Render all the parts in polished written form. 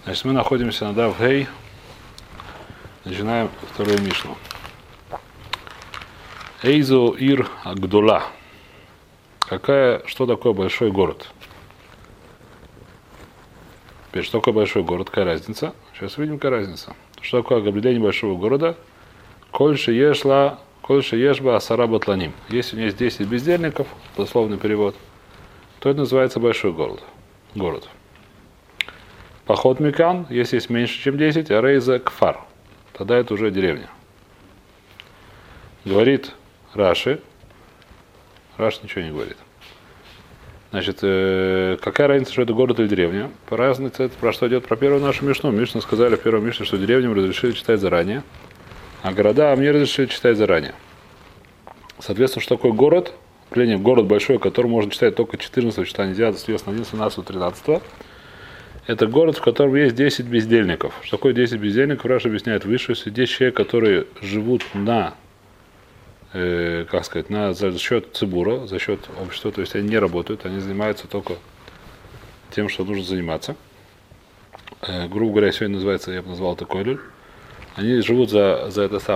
Значит, мы находимся на Дав Гей. Начинаем вторую Мишну. Эйзо Ир Агдула. Что такое большой город? Теперь, что такое большой город? Какая разница? Сейчас увидим, какая разница. Что такое определение большого города? Кольше ешба асара батланим. Если у меня есть 10 бездельников, дословный перевод, то это называется большой город. Поход микан, если есть меньше, чем 10, а рейза кфар. Тогда это уже деревня. Говорит Раши. Раши ничего не говорит. Значит, какая разница, что это город или деревня? По разнице, это про что идет? Про первую нашу Мишну. Мишну сказали в первом Мишне, что деревням разрешили читать заранее, а города мне разрешили читать заранее. Соответственно, что такое город? Определение город большой, который можно читать только 14 числа, нельзя, соответственно, 11, 12, 13. Это город, в котором есть 10 бездельников. Что такое 10 бездельников? Раша объясняет выше. Если 10 человек, которые живут за счет цибура, за счет общества, то есть они не работают, они занимаются только тем, что нужно заниматься. Грубо говоря, сегодня называется, я бы назвал это койлюль. Они живут за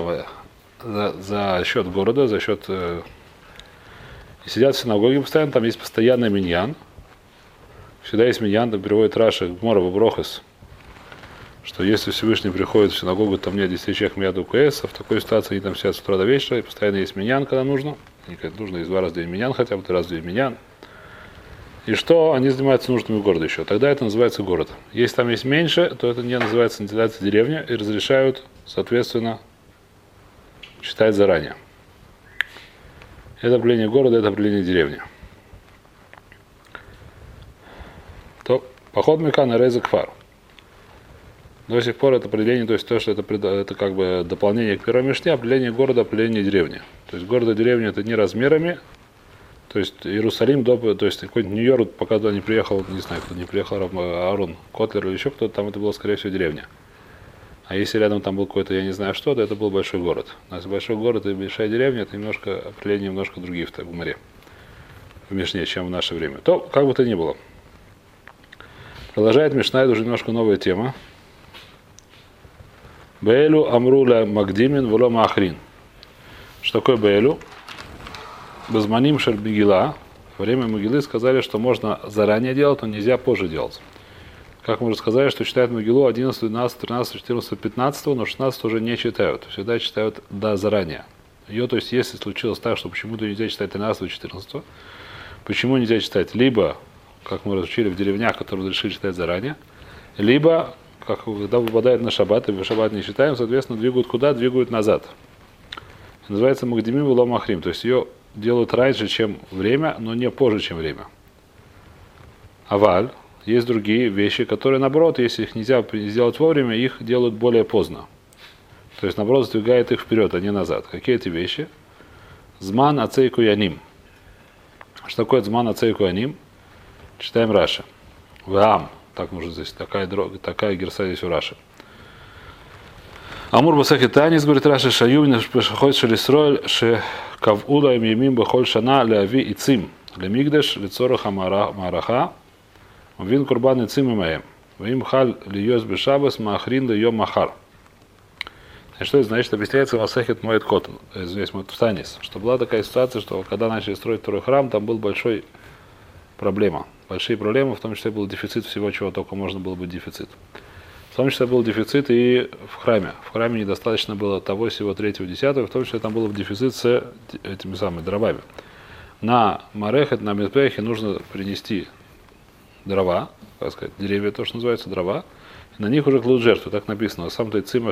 счет города, за счет и сидят в синагоге постоянно, там есть постоянный миньян. Всегда есть миньян, там переводит Раши Гмора Баброхас, что если Всевышний приходит в синагогу, там нет 10 человек мияду КС, а в такой ситуации они там сидят с утра до вечера, и постоянно есть миньян, когда нужно. Нужно есть 2 раза в день миньян, хотя бы 3 раза в день миньян. И что? Они занимаются нуждами города еще. Тогда это называется город. Если там есть меньше, то это не называется деревня, и разрешают, соответственно, читать заранее. Это определение города, это определение деревни. То поход Микан и Рейза Кфар. До сих пор это определение, то есть то, что это как бы дополнение к первой Мишне, определение города, определение деревни. То есть город и деревня это не размерами, то есть Иерусалим, то есть какой-нибудь Нью-Йорк, пока туда не приехал, не знаю, кто не приехал, Аарон Котлер или еще кто-то, там это было, скорее всего, деревня. А если рядом там был какой-то, я не знаю что, то это был большой город. У нас большой город и большая деревня, это определение немножко другие в Гмаре, в Мишне, чем в наше время. То, как бы то ни было. Продолжает Мишна, это уже немножко новая тема. Беэлю амруля магдимин вло маахрин. Что такое Беэлю? Безманим шель бигила. Во время Могилы сказали, что можно заранее делать, но нельзя позже делать. Как мы уже сказали, что читают Могилу 11, 12, 13, 14, 15, но 16 уже не читают. Всегда читают заранее. Ее, то есть, если случилось так, что почему-то нельзя читать 13, 14, почему нельзя читать? Либо, как мы разучили в деревнях, которые решили читать заранее, либо, когда выпадает на шаббат, и в шаббат не читаем, соответственно, двигают куда? Двигают назад. Называется Магдимим вло маахрин, то есть ее делают раньше, чем время, но не позже, чем время. Аваль. Есть другие вещи, которые, наоборот, если их нельзя сделать вовремя, их делают более поздно. То есть, наоборот, сдвигает их вперед, а не назад. Какие эти вещи? Зман ацейку яним. Что такое зман ацейку яним? Читаем Раши. Ваам. Так нужно здесь. Такая герса здесь у Раши. Амур басахи танис, говорит Раши, шаювин пешахот шелисроэль шекавуда им ямим бахоль шана леави и цим лемигдеш лицораха мараха вин курбан и цим имаем вим халь льёс бешабас маахрин льё махар. Что это значит? Объясняется Масахет Моэд Кот, здесь Моэд Танис, что была такая ситуация, что когда начали строить второй храм, там был большой проблема. Большие проблемы, в том числе был дефицит всего, чего только можно было быть дефицит. В том числе был дефицит и в храме. В храме недостаточно было того, всего 3-10, в том числе там был дефицит с этими самыми дровами. На Марехет, на Мизбехе нужно принести дрова, как сказать, деревья, то, что называется дрова, и на них уже кладут жертву, так написано. Сам то ицим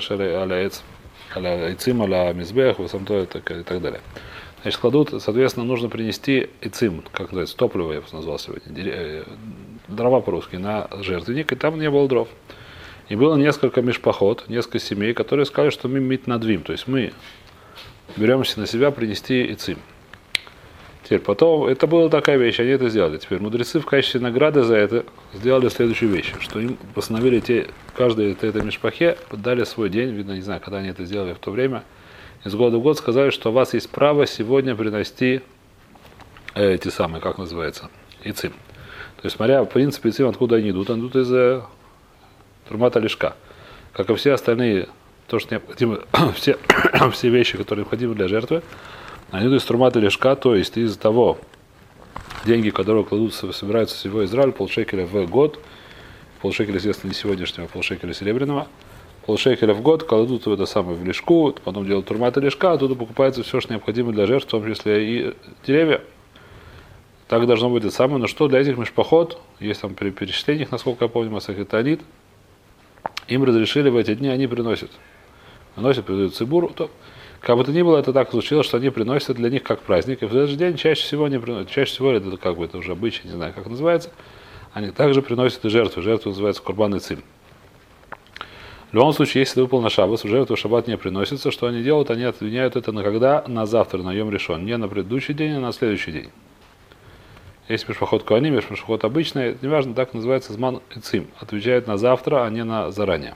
аля Мизбех, сам то и так далее. Значит, кладут, соответственно, нужно принести ицим, как называется, топливо, я бы назвал сегодня, дрова по-русски, на жертвенник, и там не было дров. И было несколько мишпахот, несколько семей, которые сказали, что мы мит надвим, то есть мы беремся на себя принести ицим. Теперь потом, это была такая вещь, они это сделали. Теперь мудрецы в качестве награды за это сделали следующую вещь, что им постановили каждой этой мишпахе, дали свой день, видно, не знаю, когда они это сделали в то время, из года в год сказали, что у вас есть право сегодня принести эти самые, как называется, ицим. То есть, смотря, в принципе, ицим, откуда они идут из Турмата лишка. Как и все остальные, то, что необходимо, все вещи, которые необходимы для жертвы, они идут из турмата лишка, то есть из того, деньги, которые кладутся, собираются всего Израиль, полшекеля в год, полшекеля, естественно, не сегодняшнего, полшекеля серебряного, полшекеля в год кладут в это самое в лишку, потом делают турмат и лишка, оттуда покупается все, что необходимо для жертв, в том числе и деревья. Так должно быть это самое. Но что для этих мишпахот, есть там при перечислениях, насколько я помню, Масахитанит, им разрешили в эти дни, они приносят, передают цибуру. То, как бы то ни было, это так случилось, что они приносят для них как праздник. И в этот же день чаще всего они приносят, чаще всего это как бы это уже обычай, не знаю, как называется, они также приносят и жертвы. Жертву называется курбан и цим. В любом случае, если выпал на шаббат, в жертву шаббат не приносится, что они делают? Они отменяют это на когда? На завтра, на йом решон. Не на предыдущий день, а на следующий день. Есть мишпахот коаним, есть мишпахот обычный, неважно, так называется зман и цим. Отвечает на завтра, а не на заранее.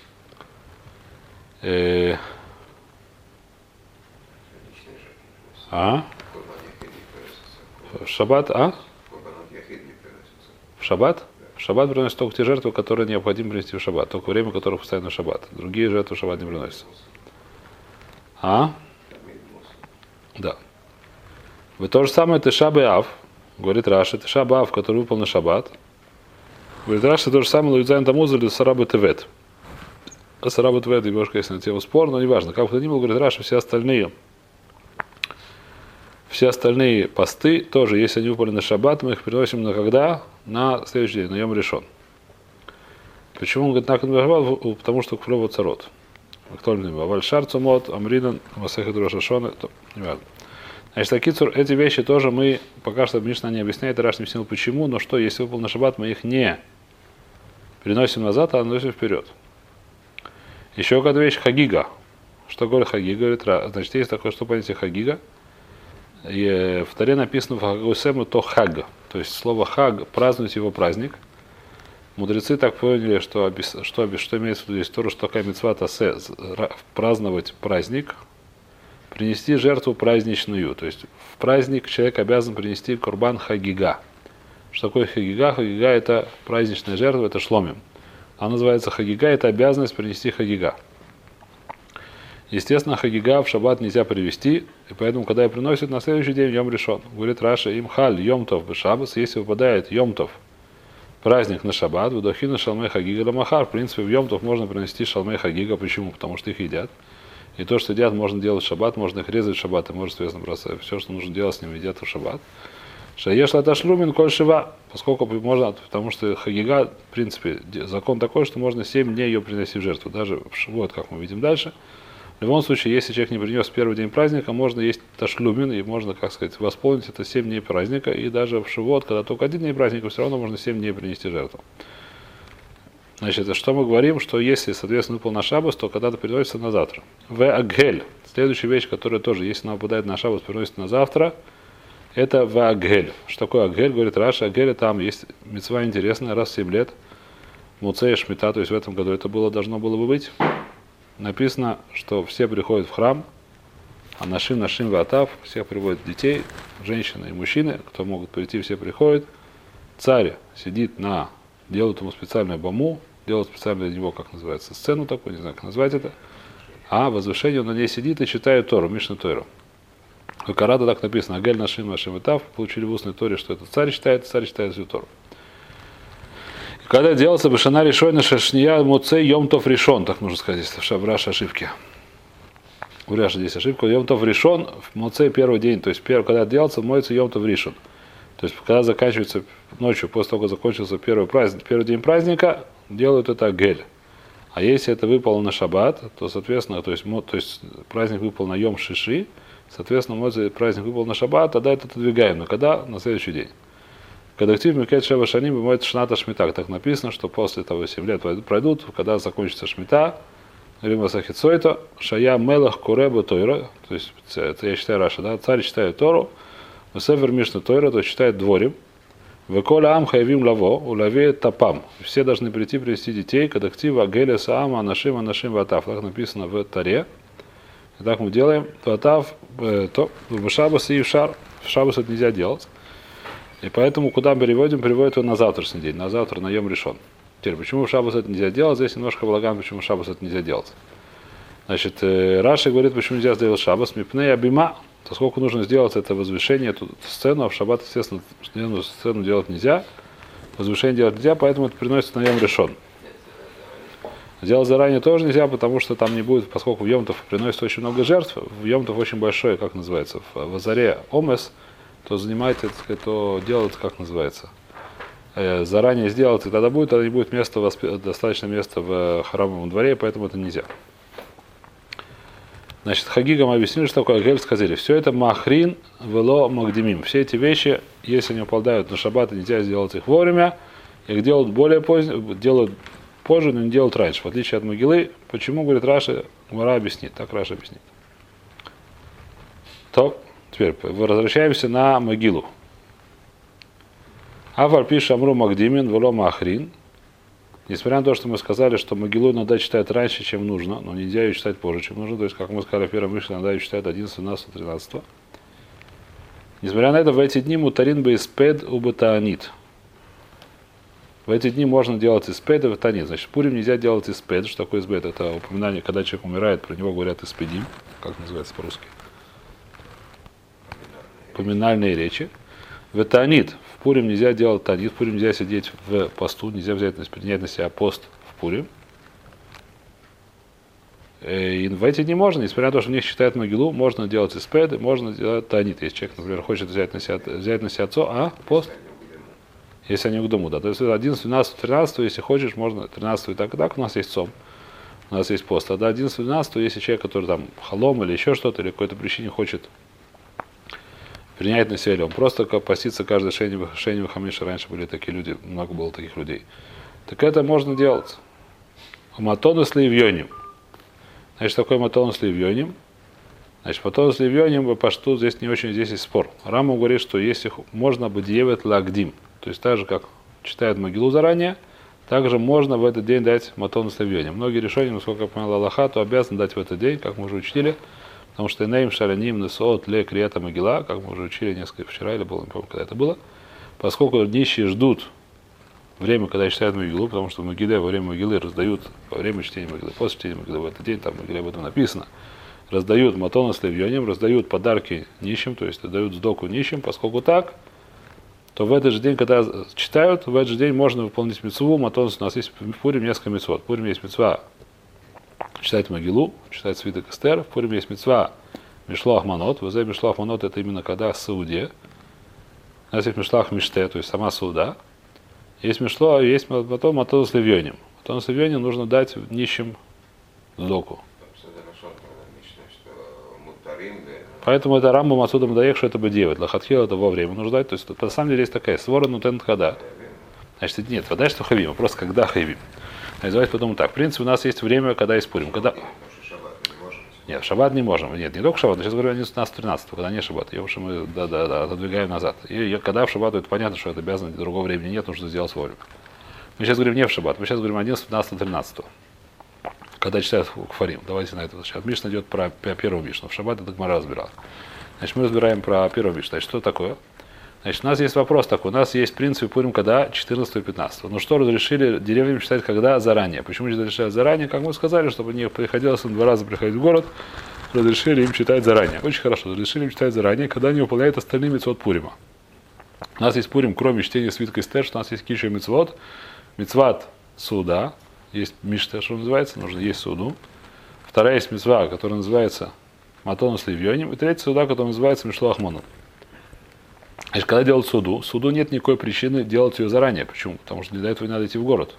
В шаббат, В шаббат? В шаббат приносят только те жертвы, которые необходимо принести в шаббат, только время, которых постоянно в шаббат. Другие жертвы в шаббат не приносятся. Да. Вы то же самое Теша б'Ав, говорит Раши, Теша б'Ав, который выпал на шаббат. Говорит Раши, то же самое Луидзайн Тамуза или Сараба Тевет. А Сараба Тевет немножко есть на тему спор, но неважно. Как бы то ни было, говорит Раши, все остальные посты тоже, если они выпали на шаббат, мы их приносим на когда? На следующий день, на йом решон. Почему он говорит, потому что куплёва царот. Вальшар цумот, амридан, масехет рошашона, неважно. Значит, акицур, эти вещи тоже мы, пока что Мишна не объясняет, Раш не объяснил почему, но что, если выпал на шаббат, мы их не переносим назад, а наносим вперед. Еще какая-то вещь хагига. Что говорит хагига? Говорит, значит, есть такое, что понятие хагига. И в Таре написано в Хагусему то хаг. То есть слово хаг, празднует его праздник. Мудрецы так поняли, что имеется в виду здесь Тору, что такая мицва тасе, праздновать праздник, принести жертву праздничную. То есть в праздник человек обязан принести курбан хагига. Что такое хагига? Хагига это праздничная жертва, это шломим. Она называется хагига, это обязанность принести хагига. Естественно, хагига в шаббат нельзя привести, и поэтому, когда я приносят на следующий день йом решон, говорит Раша, им халь йомтов бешабас, если выпадает йомтов, праздник на шаббат, вдохина шалмей хагига ламахар, в принципе, в йомтов можно принести шалмей хагига, почему? Потому что их едят. И то, что едят, можно делать в шаббат, можно их резать в шаббат, и можно, соответственно, просто все, что нужно делать с ними, едят в шаббат. Шаешла ташлумин коль шива, поскольку можно, потому что хагига, в принципе, закон такой, что можно 7 дней ее принести в жертву, даже в шивот, как мы видим дальше. В любом случае, если человек не принес в первый день праздника, можно есть ташлюмин, и можно, как сказать, восполнить это 7 дней праздника, и даже в шивот, когда только один день праздника, все равно можно 7 дней принести жертву. Значит, что мы говорим, что если, соответственно, выпал на шаббат, то когда-то переносится на завтра. В агель. Следующая вещь, которая тоже, если она выпадает на шаббат, переносится на завтра, это в агель. Что такое агель? Говорит Раша, агель, там есть мицва интересная, раз в 7 лет, муцея шмита, то есть в этом году это должно было бы быть. Написано, что все приходят в храм, а нашим ватав, всех приводят детей, женщины и мужчины, кто могут прийти, все приходят. Царь сидит делают ему специальную баму, делают специально для него, как называется, сцену такую, не знаю, как назвать это, а возвышение он на ней сидит и читает Тору, Мишну Тойру. В Карада так написано, Агель нашим ватав, получили в устной Торе, что это царь читает всю Тору. Когда делался бешана решойна шашния муцей йомтов решон, так нужно сказать, здесь в Раше ошибки. У Раши здесь ошибка. Йомтов решон, в муцей первый день, то есть когда делался, моется йомтов решон. То есть когда заканчивается ночью, после того, как закончился первый день праздника, делают это гель. А если это выпало на шаббат, то, соответственно, то есть праздник выпал на йом шиши, соответственно, праздник выпал на шаббат, тогда это отодвигаем. Но когда? На следующий день. Когда актив микет шева шаним бывает шната шмита, так написано, что после того 7 лет пройдут, когда закончится шмита, рима сахицойта, шая мелах куреба тойра, то есть это я считаю Раша, да, царь читает Тору, север мишна тойра, то есть читает дворим, веколя ам хаявим лаво, улаве тапам, все должны прийти привести детей, когда актива геля саама анашим ватав, так написано в Таре, и так мы делаем, ватав, то в шабас и в шар, в шабас это нельзя делать. И поэтому, куда мы приводят его на завтрашний день, на завтра, на йом решон. Теперь, почему в шаббат это нельзя делать? Здесь немножко балаган, почему в шаббат это нельзя делать. Значит, Раши говорит, почему нельзя сделать шаббат. Мипней абима, поскольку нужно сделать это возвышение, эту сцену, а в шаббат, естественно, сцену делать нельзя. Возвышение делать нельзя, поэтому это приносится на Йом Ришон. Делать заранее тоже нельзя, потому что там не будет, поскольку в Йом-Тов приносится очень много жертв, в Йом-Тов очень большой, как называется, в Азаре Омес, то занимается, то делать, как называется, заранее сделать, и тогда не будет места, достаточно места в храмовом дворе, поэтому это нельзя. Значит, Хагигам объяснили, что такое Гель, сказали, все это махрин вело магдимим. Все эти вещи, если они упадают на шаббат, нельзя сделать их вовремя, их делают более поздно, делают позже, но не делают раньше, в отличие от могилы. Почему, говорит Раши, Гмара объяснит, так Раши объяснит. То, теперь возвращаемся на могилу. Афар пишет Амру Магдимин, вело махрин. Несмотря на то, что мы сказали, что могилу надо читать раньше, чем нужно, но нельзя ее читать позже, чем нужно. То есть, как мы сказали в первом Мишне, надо ее читать 11, 12, 13. Несмотря на это, в эти дни мутарин бы испед убатаанит. В эти дни можно делать испед и ватанит. Значит, в Пурим нельзя делать испед. Что такое испед? Это упоминание, когда человек умирает, про него говорят испедим. Как называется по-русски? Поминальные речи. Ватанит. В Пурим нельзя делать танит, в Пурим нельзя сидеть в посту, нельзя принять на себя пост в Пурим. И в эти дни можно, несмотря на то, что в них считают могилу, можно делать испед, можно делать танит. Если человек, например, хочет взять на себя пост, если они к дому, да. То есть 11, 12, 13, если хочешь, можно 13 и так, у нас есть цом, у нас есть пост. А до 11, 12, если человек, который там халом или еще что-то, или какой-то причине хочет принять на себя, или он просто постится каждый шейни хамиша, раньше были такие люди, много было таких людей, так это можно делать. Матону с ливьоним. Значит, такой матону с ливьоним. Значит, матону с ливьоним, по что здесь не очень, здесь есть спор. Рама говорит, что если можно бы диевет лагдим, то есть так же, как читают могилу заранее, также можно в этот день дать матону с ливьоним. Многие решения, насколько я понял Аллаха, то обязаны дать в этот день, как мы уже учили, потому что инеим шараним несот ле криета могила, как мы уже учили несколько вчера, или было, не помню, когда это было, поскольку нищие ждут время, когда читают могилу, потому что в могиле во время могилы раздают, во время чтения могилы, после чтения могилы, в этот день, там в могиле об этом написано, раздают матону с ливьоним, раздают подарки нищим, то есть дают сдоку нищим, поскольку так, то в этот же день, когда читают, в этот же день можно выполнить мицву. Матон, у нас есть в Пурим несколько мицвот. В Пурим есть мицва читать могилу, читать свиток Эстер. В Пурим есть мицва мишлах манот. Вы знаете, мишлах манот это именно когда сауде. У нас есть мишлах миште, то есть сама сауда. Есть мишло, есть потом матон с ливьоним. Матон с ливьоним нужно дать нищим сдоку. Поэтому это Рамбам отсюда Мадаек, что это бы делать. Лахатхил это во время нужно дать. То есть на самом деле есть такая свора нутен когда. Значит, нет, вода, что хавим, просто когда хавим. Называется потом так. В принципе, у нас есть время, когда есть Пурим. Когда... Нет, в шаббат не можем. Нет, не только в шаббат, сейчас говорю о 11-13, когда не шаббат. Ее уже мы отодвигаем назад. И когда в шаббат, это понятно, что это обязано, другого времени нет, нужно сделать вовремя. Мы сейчас говорим не в шаббат, мы сейчас говорим 11, 12, 13. Когда читают Кфарим. Давайте на это. Сейчас Мишна идет про первую Мишну. В шаббат это Гмара разбирал. Значит, мы разбираем про первую Мишну. Значит, что такое? Значит, у нас есть вопрос такой. У нас есть принцип Пурим, когда 14 и 15. Ну что разрешили деревьям читать когда заранее? Почему разрешают заранее? Как мы сказали, чтобы не приходилось им 2 раза приходить в город, разрешили им читать заранее. Очень хорошо. Разрешили им читать заранее, когда они выполняют остальные мицвот Пурима. У нас есть Пурим, кроме чтения свитка Эстер, что у нас есть киша мицвот, мицват суда. Есть мишта, что называется, нужно есть суду. Вторая есть мицва, которая называется матону с ливьоним. И третья суда, которая называется мишлах манут. Значит, когда делают суду нет никакой причины делать ее заранее. Почему? Потому что для этого не надо идти в город.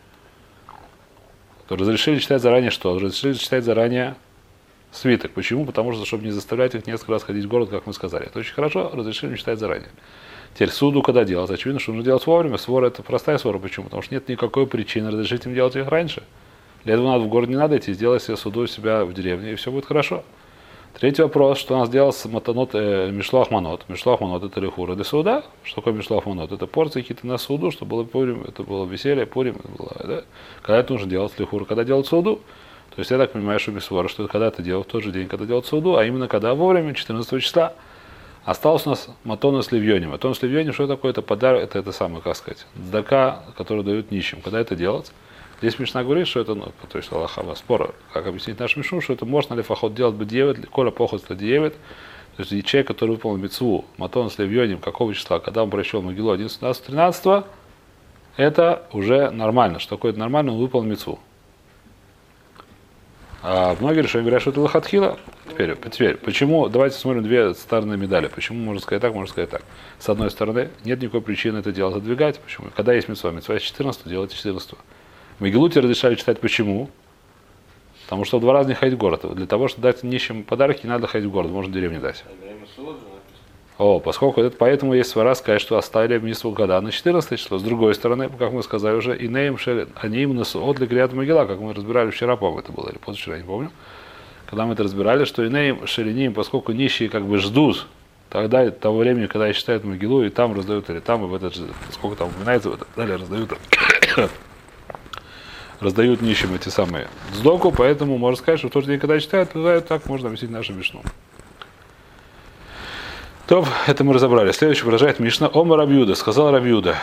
То разрешили читать заранее что? Разрешили читать заранее свиток. Почему? Потому что, чтобы не заставлять их несколько раз ходить в город, как мы сказали. Это очень хорошо, разрешили читать заранее. Теперь суду когда делать? Очевидно, что нужно делать вовремя. Свора это простая свора. Почему? Потому что нет никакой причины разрешить им делать их раньше. Для этого надо в город не надо идти, сделать себе суду у себя в деревне, и все будет хорошо. Третий вопрос, что у нас делался матанот мишлах манот. Мишлах манот это лихура де суда. Что такое мишлах манот? Это порции какие-то на суду, чтобы было пурим, это было веселье, пурим. Да? Когда это нужно делать лихура? Когда делать суду? То есть я так понимаю, что мисвора, что это когда-то делать в тот же день, когда делать суду, а именно когда вовремя, 14 числа. Осталось у нас матона с ливьоним. Матон с ливьоним, что такое? Это подарок, это самое, как сказать, цдака, который дают нищим. Когда это делать? Здесь Мишна говорит, что это, ну, то есть Аллаха спора, как объяснить наш Мишну, что это можно ли фахот делать бы девет, коля поход девет, то есть человек, который выполнил мицву, матон с ливьоним, какого числа, когда он прочел Могилу 11, 12, 13, это уже нормально. Что такое нормально, он выполнил мицву. А многие решения говорят, что это лохатхила. Теперь, почему? Давайте смотрим две стороны медали. Почему можно сказать так, можно сказать так. С одной стороны, нет никакой причины это дело задвигать. Почему? Когда есть мицва, мицва есть 14, делайте 14. Мегилуте разрешали читать почему? Потому что в 2 раза не ходить в город. Для того, чтобы дать нищим подарки, не надо ходить в город, можно в деревне дать. Поскольку это, поэтому есть свара сказать, что оставили мисву года на 14 число. С другой стороны, как мы сказали уже, и неем шели, они именно отли гряд могила, как мы разбирали вчера, по-моему, это было, или позавчера, не помню. Когда мы это разбирали, что и неем шелиним, поскольку нищие как бы ждут тогда того времени, когда и считают могилу, и там раздают, или там, и в этот же, сколько там упоминается, вот далее раздают нищим эти самые сдоку, поэтому можно сказать, что в тот день, когда читают, так можно объяснить нашу Мишну. То, это мы разобрали. Следующий выражает Мишна. Ома Рабьюда, сказал Рабьюда.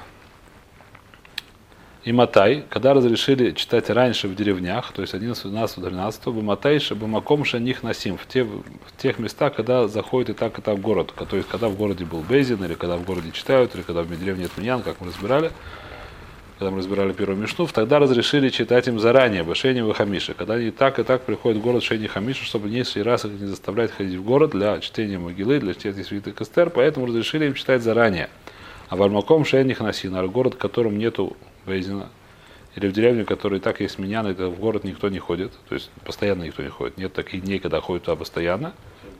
И Матай, когда разрешили читать раньше в деревнях, то есть 11, 12, 13, Баматай, Бамаком Шаних Насим, в тех местах, когда заходит и так в город. То есть, когда в городе был Бейзин, или когда в городе читают, или когда в деревне нет миньян, как мы разбирали. Когда мы разбирали первую Мишну, тогда разрешили читать им заранее, Башени Вахамиши. Когда они так и так приходят в город Шени Хамиши, чтобы лишний раз их не заставлять ходить в город для чтения могилы, для чтения святых Эстер, поэтому разрешили им читать заранее. А Вальмаком Шени Ханасин, а город, в котором нету Бейзина, или в деревне, в которой и так есть миньян, это в город никто не ходит, то есть постоянно никто не ходит. Нет таких дней, когда ходят туда постоянно.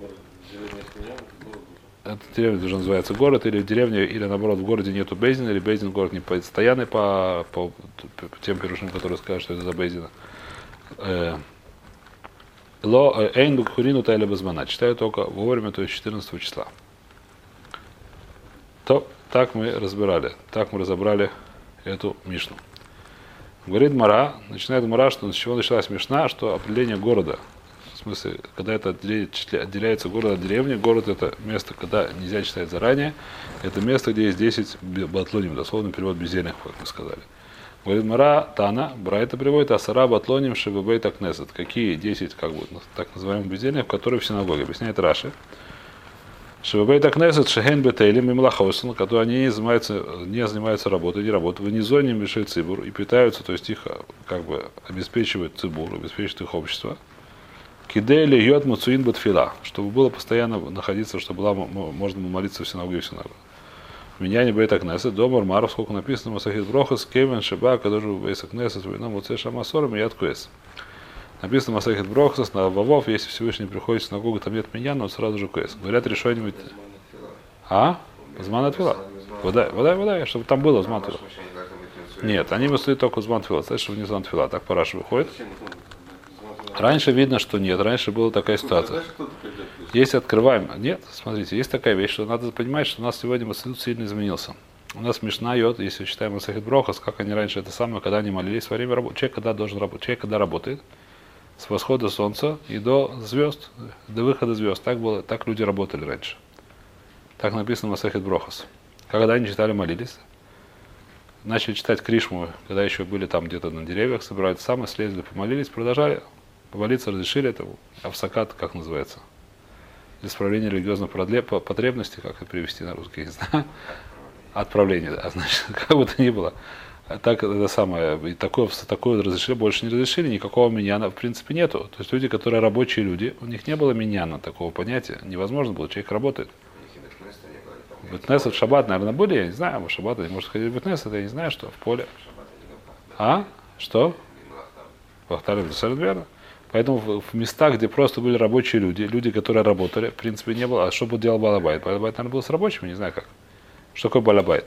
Это деревня уже называется город, или в деревне, или наоборот в городе нету Бейзина, или Бейзин город не постоянный по тем пирушим, которые скажут, что это за Бейзина. Ло эйн букхурину тайля базмана. Читаю только вовремя, то есть 14 числа. То так мы разбирали, так мы разобрали эту Мишну. Говорит Мара, начинает Мара, что с чего началась Мишна, что определение города. В смысле, когда это отделяется город от деревни, город это место, когда нельзя читать заранее, это место, где есть 10 батлоним, дословно перевод бездельных, как мы сказали. Говорит Мара, Тана, Брайта приводит, Асара батлоним шебебей такнесет. Какие 10, как бы, так называемых бездельных, которые в синагоге, объясняет Раши. Шебебей такнесет, шехен бетейлим и млахойсон, которые они не занимаются работой, не работают, в низоне мешает цибур и питаются, то есть их как бы обеспечивают цибур, обеспечивают их общество. Кидели йод муцуин батфила, чтобы было постоянно находиться, чтобы можно было молиться в синагоге в синагоге. Меня не боится кнесет, домар маров, сколько написано, Масахит Брохас, Кевен, Шеба, который боится кнесет, война, Муце Шамасором и Яткуэс. Написано Масахит Брохас, на Вавов, если Всевышний приходит в синагогу, там нет меня, но сразу же куэс. Говорят, решение. Зман отвела. Вода, чтобы там было зман отвела. Нет, они мысли только зман отвела. Знаешь, что не зман отвела. Так параша выходит. Раньше видно, что нет. Раньше была такая ситуация. Если открываем... Нет, смотрите, есть такая вещь, что надо понимать, что у нас сегодня Масахит сильно изменился. У нас Мишна йод, если считаем Масахит Брохас, как они раньше это самое, когда они молились во время работы. Человек, когда должен работать, человек, когда работает, с восхода солнца и до звезд, до выхода звезд. Так было, так люди работали раньше. Так написано в Масахит Брохас. Когда они читали, молились, начали читать Кришму, когда еще были там где-то на деревьях, собирались самые, слезли, помолились, продолжали помолиться, разрешили это. Авсакат, как называется? Исправление религиозных потребностей, как это перевести на русский, не знаю. Отправление, да, значит, как бы то ни было. Так это самое, и такое разрешили, больше не разрешили, никакого миньяна в принципе нету. То есть люди, которые рабочие люди, у них не было миньяна, такого понятия, невозможно было, человек работает. Бетнесет в шаббат, наверное, были, я не знаю, в шаббат, может ходить в Бетнесет, я не знаю, что, в поле. Что? Вахталим, абсолютно верно. Поэтому в местах, где просто были рабочие люди, которые работали, в принципе, не было. А что бы делал Балабайт? Балабайт, наверное, был с рабочими, не знаю как. Что такое Балабайт?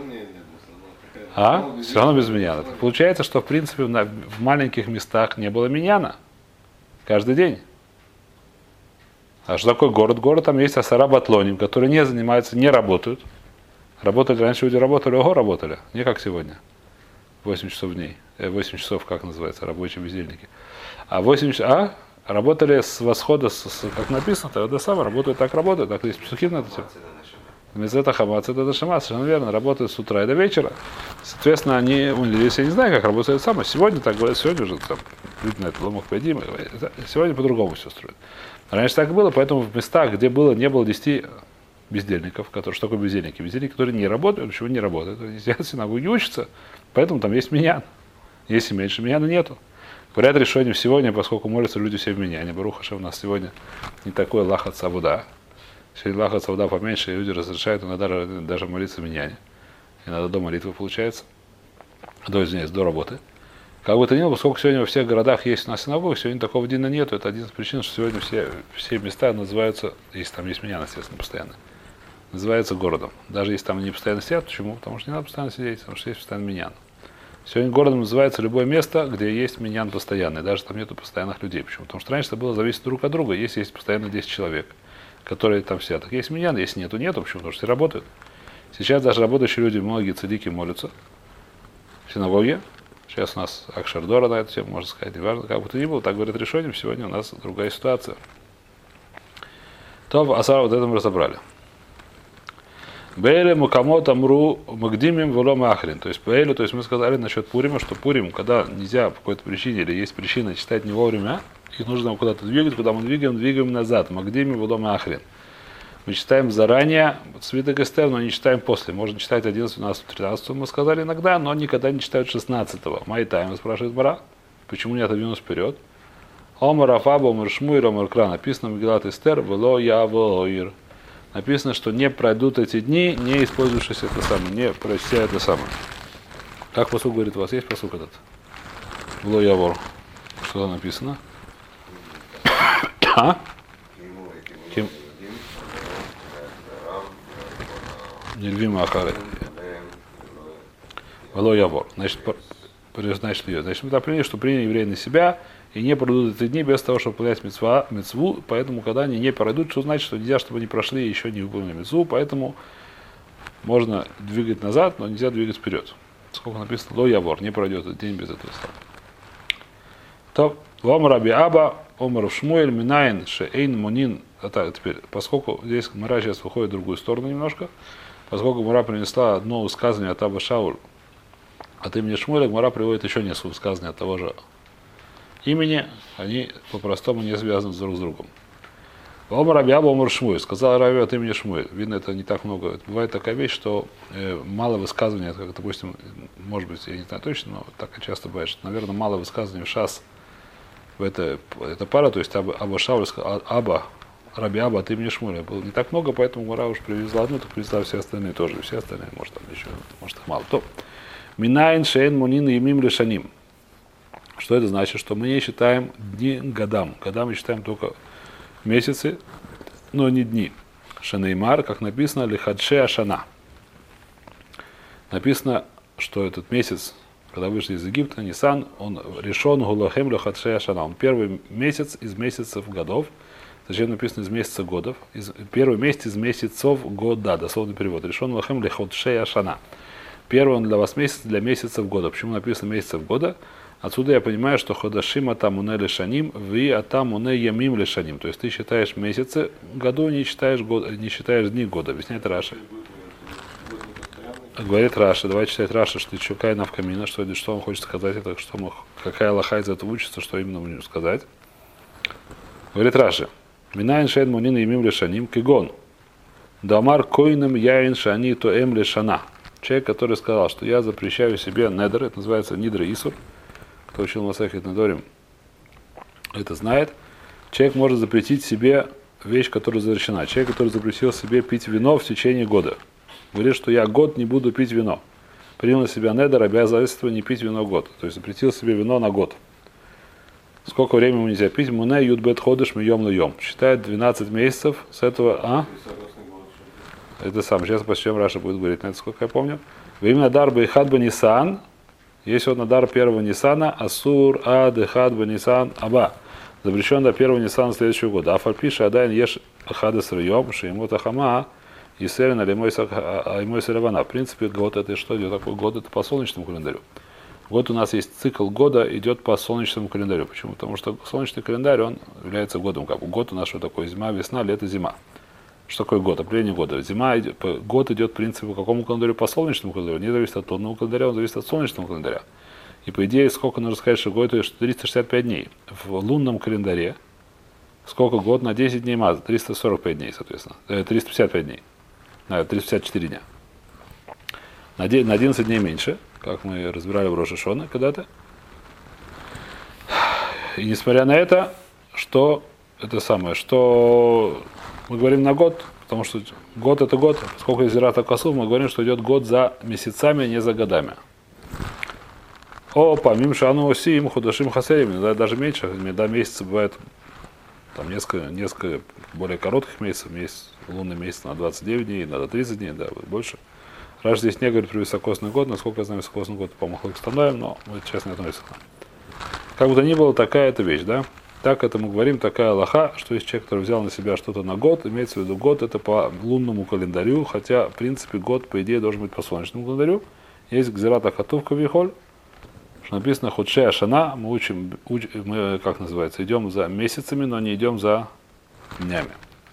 Все равно без миньяна. Получается, что, в принципе, в маленьких местах не было миньяна. Каждый день. А что такое город? Город, там есть асара батлоним, которые не занимаются, не работают. Работали, раньше люди работали, не как сегодня. 8 часов в дней. 8 часов, как называется, рабочие бездельники. А 8 часов, Работали с восхода, как написано, тогда самое, работают, так есть псухим на это. Мецвета хамац, это шама, совершенно верно, работают с утра и до вечера. Соответственно, они, если я не знаю, как работают сами, сегодня так говорят, сегодня уже там, на это ломах пойди, сегодня по-другому все строят. Раньше так было, поэтому в местах, где не было 10 бездельников, которые, что такое бездельники? Бездельники, которые не работают, почему не работают? Они сидят в синагоге учатся, поэтому там есть миньян. Если меньше миньяна нету. Говорят решением сегодня, поскольку молятся люди все в миньяне. Барух Ашем, у нас сегодня не такой лахат савуда. Сегодня лахат савуда поменьше, и люди разрешают иногда даже молиться в миньяне. Иногда до молитвы получается. До работы. Как бы то ни было, поскольку сегодня во всех городах есть у нас синагога, сегодня такого дина нету. Это один из причин, что сегодня все места называются, если там есть миньян, естественно, постоянно, называются городом. Даже если там они постоянно сидят, почему? Потому что не надо постоянно сидеть, потому что есть постоянно миньян. Сегодня городом называется любое место, где есть миньян постоянный, даже там нету постоянных людей. Почему? Потому что раньше это было зависит друг от друга, если есть постоянно 10 человек, которые там сидят. Так есть миньян, если нету. Почему? Потому что все работают. Сейчас даже работающие люди, многие цадики молятся в синагоге. Сейчас у нас Акшардора на эту тему, можно сказать, неважно, как бы то ни было, так говорит решением, сегодня у нас другая ситуация. То Асара вот это мы разобрали. Бейле мукамот амру магдимим вело махрин. То есть Бейле, то есть мы сказали насчет Пурима, что Пурим, когда нельзя по какой-то причине или есть причина читать не вовремя, их нужно куда-то двигать, куда мы двигаем назад. Магдимим вело махрин. Мы читаем заранее свиток Эстер, но не читаем после. Можно читать 11, 12, 13, мы сказали иногда, но никогда не читают 16-го. Майтайм спрашивает Бара, почему не отодвинусь вперед? Омар Афаба, Омар Шмуир, Омар Кра. Написано в Мегилат Эстер, вело явоир. Написано, что не пройдут эти дни, не использующись это самое, не прочтя это самое. Как посук говорит, у вас есть посук этот? Вело явор. Что там написано? А? Кем? Нельвима Ахары. Вело явор. Значит, мы так приняли, что приняли евреи на себя и не пройдут эти дни без того, чтобы выполнять мицву, поэтому, когда они не пройдут, что значит, что нельзя, чтобы они прошли и еще не выполнили мицву, поэтому можно двигать назад, но нельзя двигать вперед. Сколько написано, ло явор, не пройдет этот день без этого слова. То, вам Раби Аба, Омар Шмуэль, Минайн, Шеэйн, Мунин. Теперь, поскольку здесь Мара сейчас выходит в другую сторону немножко, поскольку Мара принесла одно высказывание от Аба Шауль, от имени Шмуэля, Мара приводит еще несколько высказываний от того же имени, они по-простому не связаны друг с другом. Омар Раби Аба, Омар Шмуэль, сказал Раби от имени Шмуэль. Видно, это не так много. Бывает такая вещь, что мало высказываний, как, допустим, может быть, я не знаю точно, но так и часто бывает, что, наверное, мало высказываний в ШАС это пара, то есть Аба Шауль сказал, Раби Аба от имени Шмуэля было не так много, поэтому Мара уж привезла одну, так привезла все остальные тоже. Все остальные, может, там еще, может, их мало. То Минайн, Шейн, Мунин, Емим, Лешаним. Что это значит? Что мы не считаем дни годам. Годам мы считаем только месяцы, но не дни. Шанеймар, как написано, Лихадше Ашана. Написано, что этот месяц, когда вышли из Египта, Нисан, он решен Гулахем Лихадше Ашана. Он первый месяц из месяцев годов. Зачем написано из месяца годов? Первый месяц из месяцев года. Дословный перевод. Решен Гулахем Лихадше Ашана. Первый он для вас месяц, для месяцев года. Почему написано месяцев года? Отсюда я понимаю, что ходашим атам уне лешаним, ви атам уне ямим лешаним. То есть ты считаешь месяцы году, не считаешь дни года. Объясняет Раши. Говорит Раши, давай читать Раши, что чукай навкамина, что он хочет сказать, это что какая лоха из этого учится, что именно нужно сказать. Говорит Раши, минайн шейн мунин ямим лешаним кигон. Дамар койным яин шани то эм лешана. Человек, который сказал, что я запрещаю себе недер, это называется нидра исур. Кто учил Масехет Недорим, это знает. Человек может запретить себе вещь, которая запрещена. Человек, который запретил себе пить вино в течение года. Говорит, что я год не буду пить вино. Принял на себя недер, обязательство не пить вино год. То есть запретил себе вино на год. Сколько времени ему нельзя пить? Муне юдбет ходыш мьем льем. Считает 12 месяцев с этого. Это сам. Сейчас почему Раша будет говорить на это, сколько я помню. Во имя Дарба и Хадба Нисан. Есть вот надар первого Нисана, Асур, Ад, Хадба, Нисан, Аба. Запрещен до первого Нисана следующего года. Афальпиша, Адайн, Еш, Хада, Сырьем, Шейму, Тахама, Исерин, Алимой, Саравана. В принципе, год это что? Такой год это по солнечному календарю. Год у нас есть цикл года, идет по солнечному календарю. Почему? Потому что солнечный календарь, он является годом. Как бы. Год у нас что такое? Зима, весна, лето, зима. Что такое год? Определение года. Год идет, в принципе, по какому календарю? По солнечному календарю. Не зависит от лунного календаря, он зависит от солнечного календаря. И по идее, сколько нужно сказать, что год это 365 дней. В лунном календаре сколько год на 10 дней маза? 345 дней, соответственно. 355 дней. 354 дня. На 11 дней меньше, как мы разбирали в Рош ха-Шана когда-то. И несмотря на это, что мы говорим на год, потому что год это год, сколько из Зирата Косов, мы говорим, что идет год за месяцами, не за годами. Помимо шану оси им худашим хасерим, даже меньше, иногда месяцы бывает там несколько более коротких месяцев, лунный месяц на 29 дней, надо 30 дней, да, больше. Раш здесь не говорит про високосный год, насколько я знаю, високосный год по Махлок становим, но мы сейчас не относимся. Как бы то ни было, такая эта вещь, да? Так это мы говорим, такая алаха, что есть человек, который взял на себя что-то на год, имеется в виду год, это по лунному календарю, хотя, в принципе, год, по идее, должен быть по солнечному календарю. Есть гзирата хатувка вихоль, что написано худшея шана, мы как называется, идем за месяцами, но не идем за днями.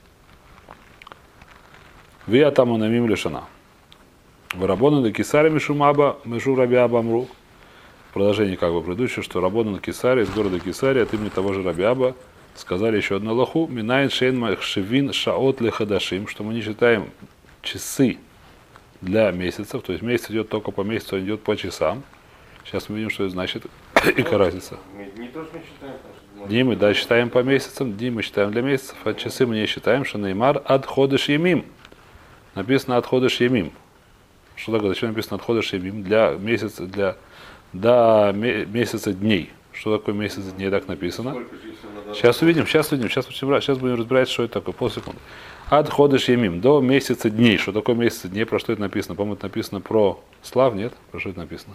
Вия там унамим лешана. Варабона на кисаре мишумаба, мишу раби абамру. Продолжение как бы предыдущее, что Рабона на Кисаре, из города Кисаре, от имени того же Раби Аба, сказали еще одну лоху, минайн шейн махшевин шаот лехадашим, что мы не считаем часы для месяцев, то есть месяц идет только по месяцу, он идет по часам. Сейчас мы видим, что это значит, и разница. Не то, что мы считаем, Дни мы, да, считаем по месяцам, дни мы считаем для месяцев, а часы мы не считаем, что неймар ад ходыш емим. Написано ад ходыш емим. Что такое? Зачем написано ад ходыш емим? Для месяца, до месяца дней. Что такое месяц дней, так написано? Сейчас увидим, сейчас будем разбирать, что это такое, полсекунды. Ад ходыш емим, до месяца дней. Что такое месяц дней, про что это написано? По-моему, это написано про слав, нет? Про что это написано?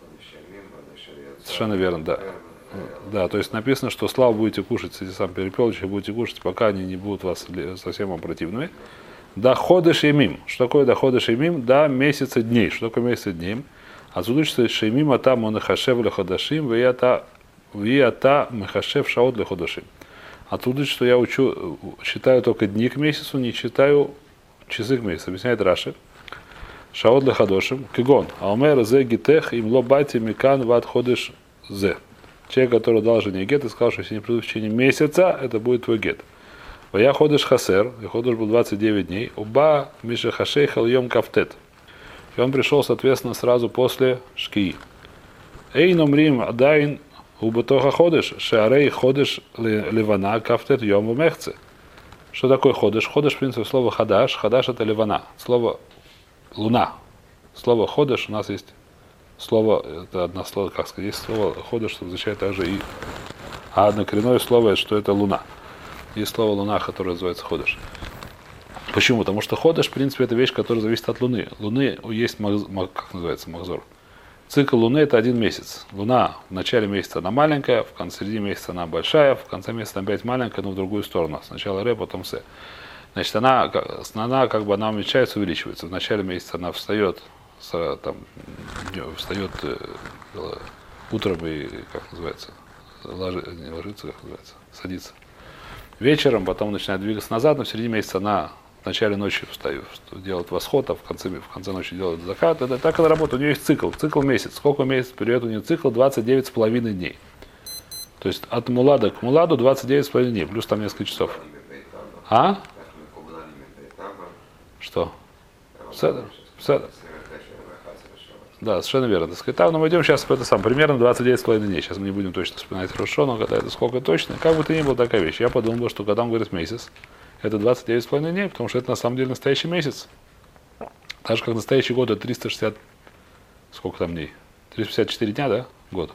Совершенно верно, да. Да, то есть написано, что слав будете кушать, если сам перепелочек будете кушать, пока они не будут вас совсем вам противными. Да ходыш емим. Что такое да ходыш емим? До месяца дней. Что такое месяц дней? Отсюда учится, что емим ата монахашев леходашим, вията махашев шаот леходашим. Оттуда, что я считаю только дни к месяцу, не считаю часы к месяцу. Объясняет Раши. Шаот леходашим, кигон. Аумер зе гитех им лобати микан ват ходыш зе. Человек, который дал жене гет, и сказал, что если не придут в течение месяца, это будет твой гет. Я ходыш хасер, и ходыш был 29 дней. Уба миша хашей хальем кафтет. И он пришел, соответственно, сразу после шкии. Эй, номрим адайн убатоха ходыш, шеарей ходыш ливана кафтет йом умехце. Что такое ходыш? Ходыш, в принципе, слово хадаш. Хадаш это ливана. Слово луна. Слово ходыш у нас есть. Слово, это одно слово, как сказать, есть слово ходыш, что означает также и. А однокоренное слово, что это луна. Есть слово луна, которое называется ходыш. Почему? Потому что ходыш, в принципе, это вещь, которая зависит от Луны. Луны есть, как называется, махзор. Цикл Луны это 1 месяц. Луна в начале месяца она маленькая, в конце середине месяца она большая, в конце месяца она опять маленькая, но в другую сторону. Сначала ре, потом се. Значит, она как бы она уменьшается, увеличивается. В начале месяца она встает утром и, как называется, не ложится, как называется, садится. Вечером, потом начинает двигаться назад, но в середине месяца она в начале ночи делает восход, а в конце ночи делает закат. Это так она работает. У нее есть цикл месяц. Сколько месяцев период у нее цикл? 29,5 дней. То есть от мулада к муладу 29,5 дней, плюс там несколько часов. А? Что? Седер. Да, совершенно верно. Но мы идем сейчас в это сам. Примерно 29,5 дней. Сейчас мы не будем точно вспоминать хорошо, но когда это сколько точно. Как бы то ни было такая вещь. Я подумал, что когда он говорит месяц, это 29,5 дней, потому что это на самом деле настоящий месяц. Так же, как настоящий год, это 360... Сколько там дней? 354 дня, да? Год.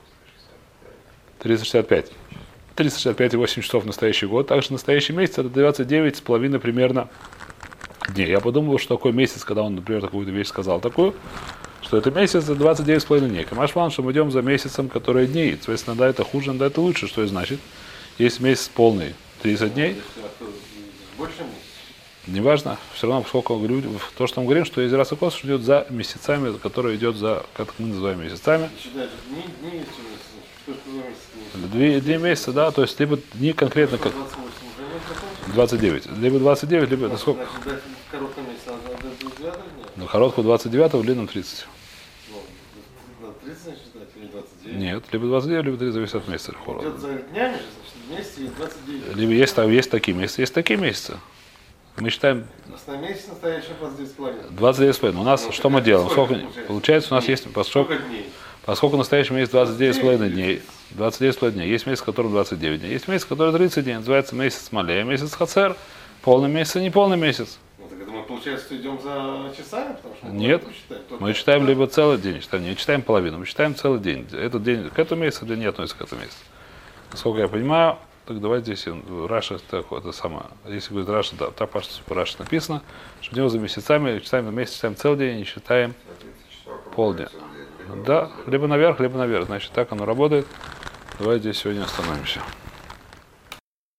365. 365,8 часов настоящий год. Также настоящий месяц это 29,5 примерно дней. Я подумал, что такой месяц, когда он, например, такую вещь сказал, такую, что это месяц за 29,5 дней. Камашван, что мы идем за месяцем, который дней. Соответственно, да, это хуже, да, это лучше. Что это значит? Если месяц полный 30 дней. Неважно, все равно, поскольку то, что мы говорим, что Езерас и Косов идет за месяцами, который идет за, как мы называем месяцами. Считайте, дни есть у нас, что за месяц? Две месяца, да, то есть либо не конкретно как 28 уже нет закончено? 29. Либо 29, либо насколько? Значит, дать в коротком месяце надо до 29 дня? На короткую 29, в длинном 30. Ну, 30, значит, дать или 29? Нет, либо 29, либо 30, зависит от месяца. Идет за днями же, значит, вместе 29. Либо есть такие месяцы, есть такие месяцы. Мы считаем На месяц настоящий 29,5. 29,5. У нас Ну, что мы делаем? сколько Получается, у нас есть, Сколько дней? поскольку настоящий месяц 29,5 дней, 29,5 дней, есть месяц, в котором 29 дней, есть месяц, который 30 дней, называется месяц Малея, месяц Хацер, полный месяц и неполный месяц. Ну, так это мы, получается, что идем за часами, потому что Нет, считаем, мы читаем либо целый день, не читаем половину, мы читаем целый день. Этот день к этому месяцу или не относится к этому месяцу. Насколько я понимаю, так давайте здесь Раша, это самое, если говорит Раша, да, так по Раше написано, что идем за месяцами, читаем на месяц, читаем целый день, не считаем полдня. Да, либо наверх, значит так оно работает. Давайте здесь сегодня остановимся.